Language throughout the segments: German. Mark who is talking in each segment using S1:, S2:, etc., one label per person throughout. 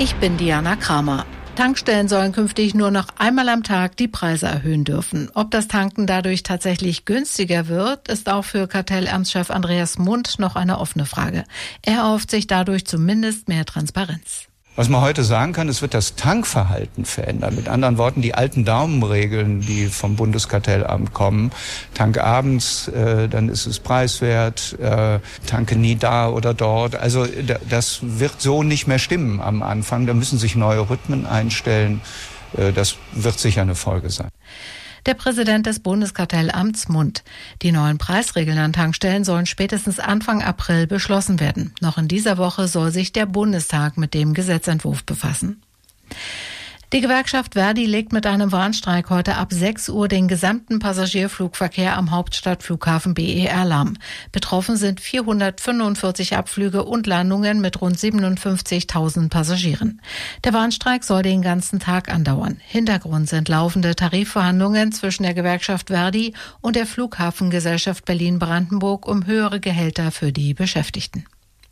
S1: Ich bin Diana Kramer. Tankstellen sollen künftig nur noch einmal am Tag die Preise erhöhen dürfen. Ob das Tanken dadurch tatsächlich günstiger wird, ist auch für Kartellamtschef Andreas Mundt noch eine offene Frage. Er erhofft sich dadurch zumindest mehr Transparenz.
S2: Was man heute sagen kann, es wird das Tankverhalten verändern. Mit anderen Worten, die alten Daumenregeln, die vom Bundeskartellamt kommen. Tank abends, dann ist es preiswert, tanke nie da oder dort. Also das wird so nicht mehr stimmen am Anfang. Da müssen sich neue Rhythmen einstellen. Das wird sicher eine Folge sein.
S1: Der Präsident des Bundeskartellamts Mundt. Die neuen Preisregeln an Tankstellen sollen spätestens Anfang April beschlossen werden. Noch in dieser Woche soll sich der Bundestag mit dem Gesetzentwurf befassen. Die Gewerkschaft Verdi legt mit einem Warnstreik heute ab 6 Uhr den gesamten Passagierflugverkehr am Hauptstadtflughafen BER lahm. Betroffen sind 445 Abflüge und Landungen mit rund 57.000 Passagieren. Der Warnstreik soll den ganzen Tag andauern. Hintergrund sind laufende Tarifverhandlungen zwischen der Gewerkschaft Verdi und der Flughafengesellschaft Berlin-Brandenburg um höhere Gehälter für die Beschäftigten.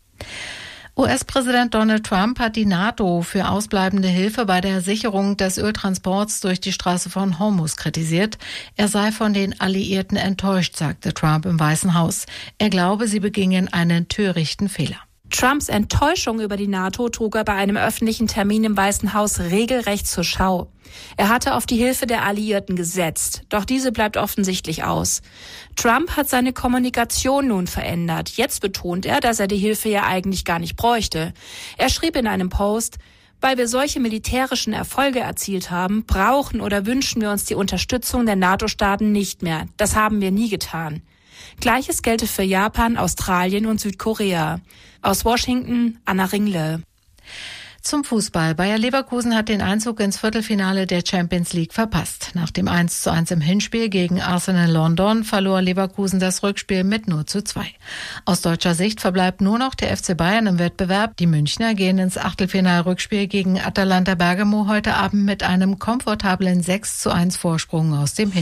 S1: US-Präsident Donald Trump hat die NATO für ausbleibende Hilfe bei der Sicherung des Öltransports durch die Straße von Hormuz kritisiert. Er sei von den Alliierten enttäuscht, sagte Trump im Weißen Haus. Er glaube, sie begingen einen törichten Fehler.
S3: Trumps Enttäuschung über die NATO trug er bei einem öffentlichen Termin im Weißen Haus regelrecht zur Schau. Er hatte auf die Hilfe der Alliierten gesetzt, doch diese bleibt offensichtlich aus. Trump hat seine Kommunikation nun verändert. Jetzt betont er, dass er die Hilfe ja eigentlich gar nicht bräuchte. Er schrieb in einem Post: Weil wir solche militärischen Erfolge erzielt haben, brauchen oder wünschen wir uns die Unterstützung der NATO-Staaten nicht mehr. Das haben wir nie getan. Gleiches gelte für Japan, Australien und Südkorea. Aus Washington, Anna Ringle.
S1: Zum Fußball. Bayer Leverkusen hat den Einzug ins Viertelfinale der Champions League verpasst. Nach dem 1:1 im Hinspiel gegen Arsenal London verlor Leverkusen das Rückspiel mit 0:2. Aus deutscher Sicht verbleibt nur noch der FC Bayern im Wettbewerb. Die Münchner gehen ins Achtelfinal-Rückspiel gegen Atalanta Bergamo heute Abend mit einem komfortablen 6:1 Vorsprung aus dem Hinspiel.